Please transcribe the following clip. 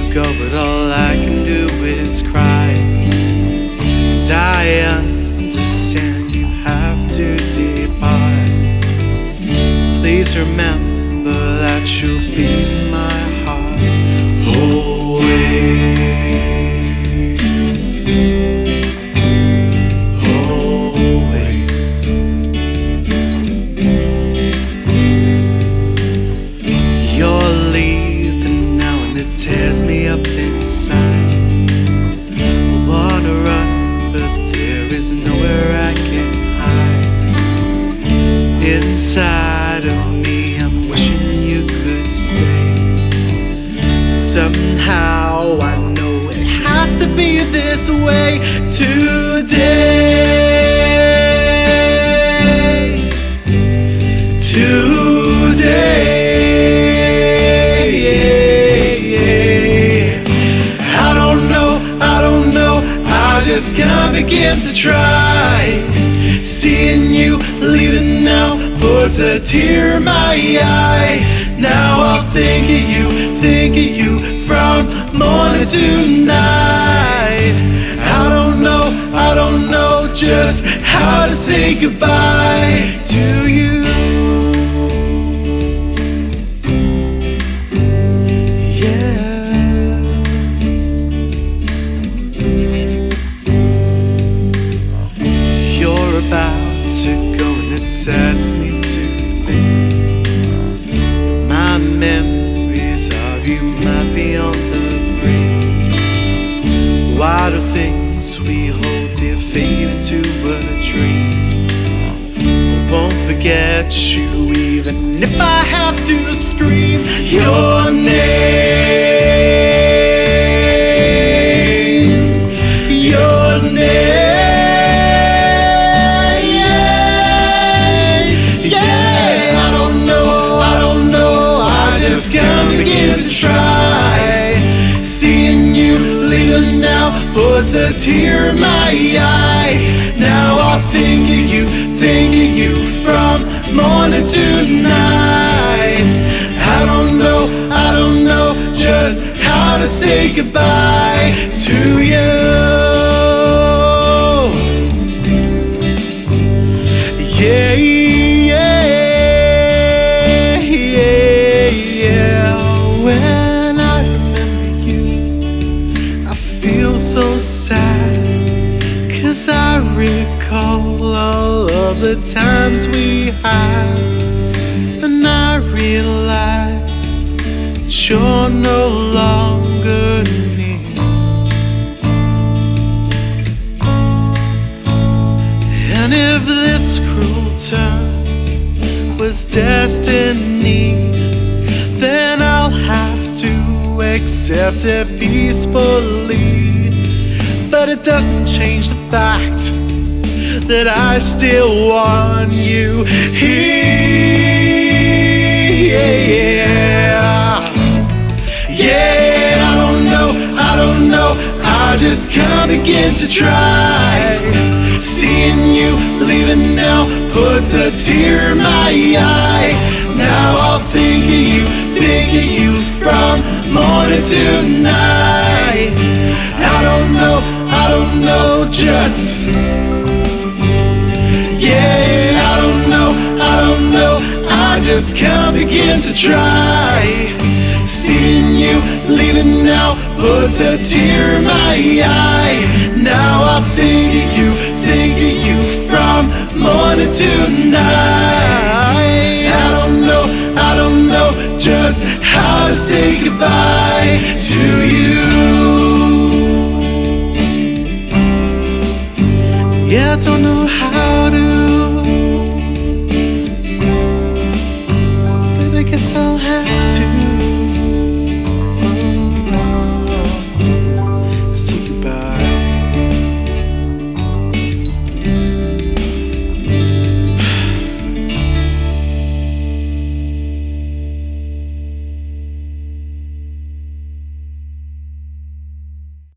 go, but all I can do is cry. And I understand you have to depart. Please remember that you'll be my heart always. Tears me up inside. I wanna run, but there is nowhere I can hide. Inside of me, I'm wishing you could stay, but somehow I know it has to be this way today. Today. Just can't begin to try. Seeing you leaving now puts a tear in my eye. Now I'll think of you from morning to night. I don't know just how to say goodbye to you. About to go, and it saddens me to think my memories of you might be on the brink. Why do things we hold dear fade into a dream? I won't forget you even if I have to scream your name. Your name. Can't begin to try. Seeing you leaving now puts a tear in my eye. Now I'll think of you from morning to night. I don't know just how to say goodbye to you. Yeah. When I remember you, I feel so sad, 'cause I recall all of the times we had, and I realize that you're no longer near. And if this cruel turn was destiny, then I'll have to accept it peacefully. But it doesn't change the fact that I still want you here. Yeah, I don't know, I just can't begin to try. Seeing you leaving now puts a tear in my eye. Now I'll think of you from morning to night. I don't know just. Yeah, I don't know, I just can't begin to try. Seeing you leaving now puts a tear in my eye. Now I'll think of you from morning to night. I don't know just how to say goodbye to you.